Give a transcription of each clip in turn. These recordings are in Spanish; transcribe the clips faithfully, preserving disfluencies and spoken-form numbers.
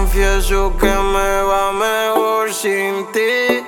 Confieso que me va mejor sin ti.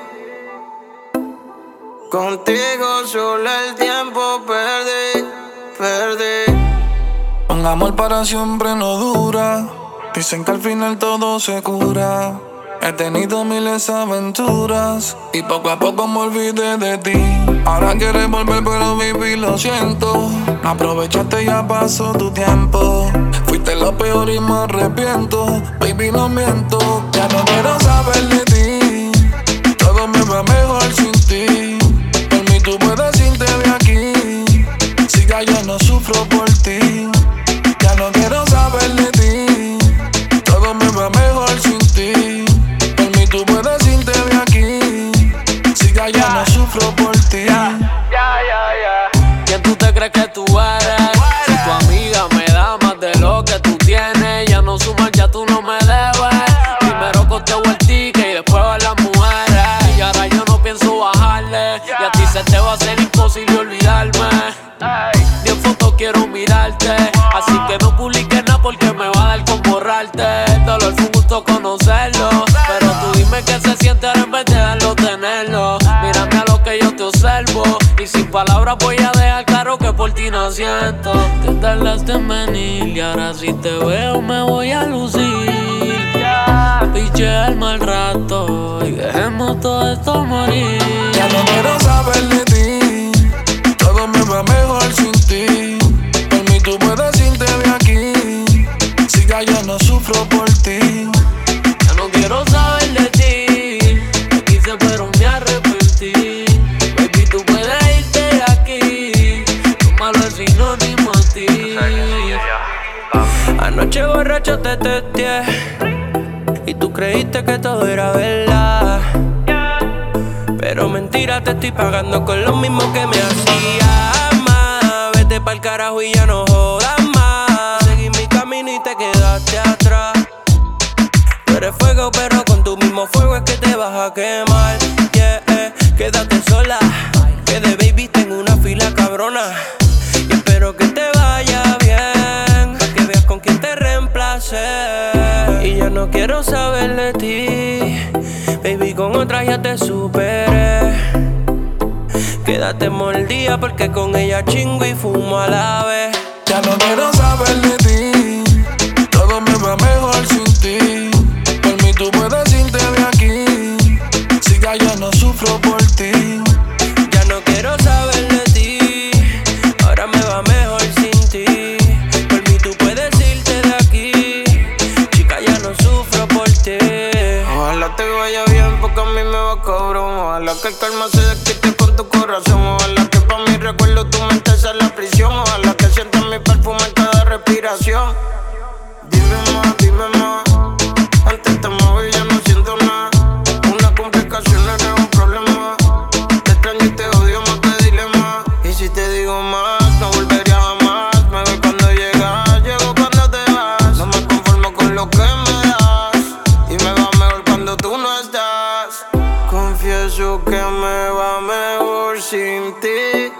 Contigo solo el tiempo perdí, perdí. Un amor para siempre no dura. Dicen que al final todo se cura. He tenido miles de aventuras y poco a poco me olvidé de ti. Ahora quieres volver pero baby lo siento. No aprovechaste, ya pasó tu tiempo. Fuiste lo peor y me arrepiento. Baby no miento, ya no quiero saber de ti. Todo me va mejor sin ti. Por mí tú puedes irte de aquí. Siga, yo no sufro por ti. Ya no quiero saber de ti. Todo me va mejor sin ti. Tú puedes irte de aquí. Siga, ya no sufro por ti. Ya, ya, ya, ya. ¿Quién tú te crees que tú eres? Si tu amiga me da más de lo que tú tienes, ya no sumas, ya tú no me debes. Primero costeo el ticket y después a las mujeres. Y ahora yo no pienso bajarle. Y a ti se te va a hacer imposible olvidarme. Ni en foto quiero mirarte. Así que no publiques nada porque me va a dar con borrarte. El dolor fue un gusto conocerlo, pero tú dime qué se siente ahora en vez de dejarlo tenerlo. Mírame a lo que yo te observo y sin palabras voy a dejar claro que por ti no siento. Te tardaste en venir y ahora si te veo me voy a lucir. Piche el mal rato y dejemos todo esto morir. Ya no quiero saber de ti. Todo me va mejor sin ti. Por mí tú puedes irte de aquí. Siga, yo no sufro por ti. Ya no quiero saber de ti. Te quise pero me arrepentí. Baby, tú puedes irte de aquí. Tu malo es sinónimo a ti. Anoche borracho te testé y tú creíste que todo era verdad. Pero mentira, te estoy pagando con lo mismo que me hacías más. Vete pa'l carajo y ya no jodas más. Seguí mi camino y te quedaste atrás. Tú eres fuego, pero con tu mismo fuego es que te vas a quemar. Yeah, eh, quédate sola, que de baby tengo una fila cabrona. Y espero que te vaya bien, pa' que veas con quién te reemplacé. Y ya no quiero saber de ti, baby, con otra ya te superé. Quédate mordida porque con ella chingo y fumo a la vez. Ya no quiero saber de ti. Todo me va mejor sin ti. Por mí tú puedes irte de aquí. Siga, yo no sufro por ti. Ya no quiero saber de ti. Ahora me va mejor sin ti. Por mí tú puedes irte de aquí. Chica, ya no sufro por ti. Ojalá te vaya bien porque a mí me va cabrón. Ojalá que el karma se desquite con tu corazón. Ojalá que pa' mi recuerdo tu mente sea la prisión. Ojalá que sientas mi perfume en cada respiración. Dime más, dime más. Antes te amaba y ya no siento nada. Una complicación no era un problema. Te extraño y te odio más que dilema. Y si te digo más, no volvería jamás. Me voy cuando llegas, llego cuando te vas. No me conformo con lo que me das. Y me va mejor cuando tú no estás. Confieso que me va mejor sin ti.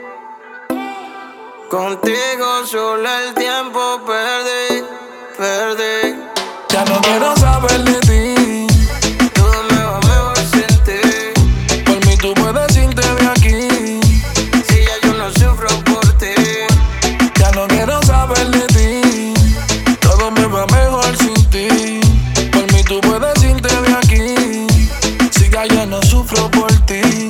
Contigo solo el tiempo perdí, perdí. Ya no quiero saber de ti. Todo me va mejor sin ti. Por mí tú puedes irte de aquí. Si ya yo no sufro por ti. Ya no quiero saber de ti. Todo me va mejor sin ti. Por mí tú puedes irte de aquí. Siga, yo no sufro por ti.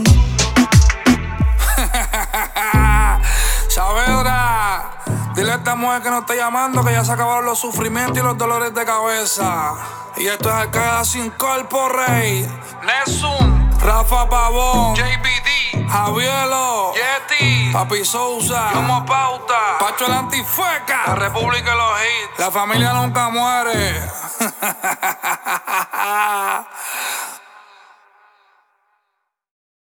Saavedra, dile a esta mujer que no está llamando, que ya se acabaron los sufrimientos y los dolores de cabeza. Y esto es Arcada Sin Corporate, Nessun, Rafa Pavón, J B D, Javielo, Yeti, Papi Sousa, Yomo Pauta, Pacho el Antifeca, la República de los Hits. La familia nunca muere.